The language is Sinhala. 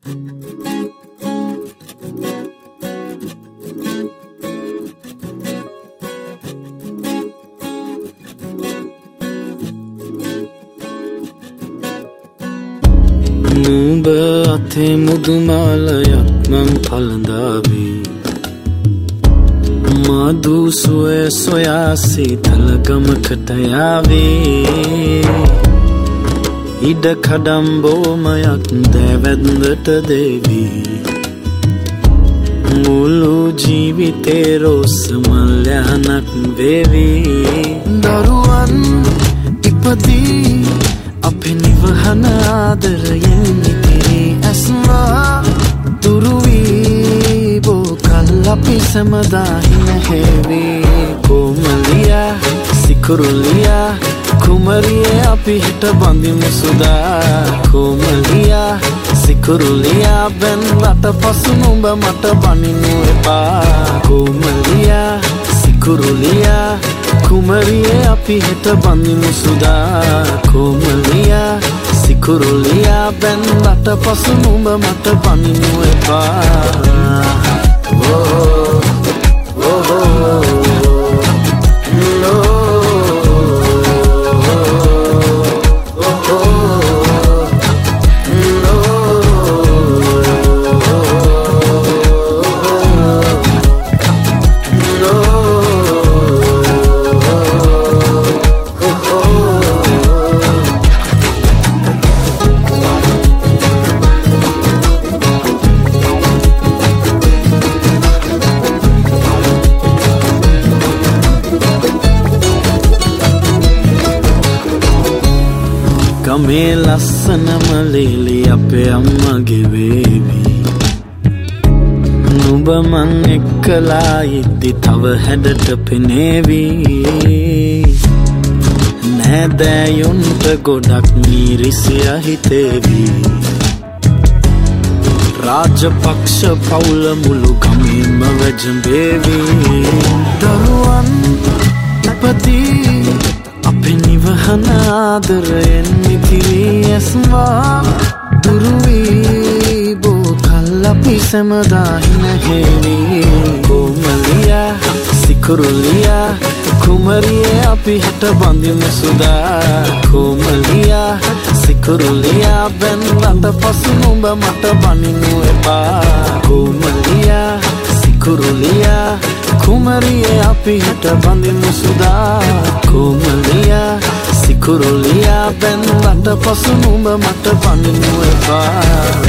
නුඹ අතේ මුදුමාලයක් මං පළඳාවී මధు සුවේ සොයා සීතල ගමකට යාවී ඉඩ කඩම්බෝමයක් දැවැන්දට දේවී මුළු ජීවිතේ රෝස මල්යනක් වේවී දරුවන් ඉපදී අපේ නිවහන ආදරයෙන් ඉතිරි ඇස්වා දුරුවී බෝ කල් අපි සැමදා හිනහැවී කොමලියා සිකුරුලියා කුමරියේ අපි හිට බඳිමු සුදා කොමලියා සිකුරුලියා බැන්ලට පසු නුඹ මට බනිනු එපා කොමලියා සිකුරුලියා කුමරියේ අපි හිට බඳිමු සුදා කොමලියා සිකුරුලියා බැන්ලට පසු නුඹ මට බනිනු එපා ගමේ ලස්සනම ලීලි අපේ අම්මගේ වේවි නුඹ මං එක්කලා ඉද්දි තව හැඩට පෙනේවි නෑදෑයොන්ට ගොඩක් මිරිසිය හිතේවි රාජපක්ෂ පවුල මුළු ගමේම වැජඹේවි දරුවන් ඉපදී අපේ නිවහන ආදරයෙන් ඉතිරි ඇස්වා දුරුවී බෝ කල් අපි සැමදා හිනහැවී කොමලියා සිකුරුලියා කුමරියේ අපි හිට බඳිමු සුදා කොමලියා සිකුරුලියා බැන්ලට පසු නුඹ මට බනිනු එපා කොමලියා සිකුරුලියා කුමරියේ අපි හිට බඳිමු සුදා කොමලියා සිකුරුලියා බැන්ලට පසු නුඹ මට බනිනු එපා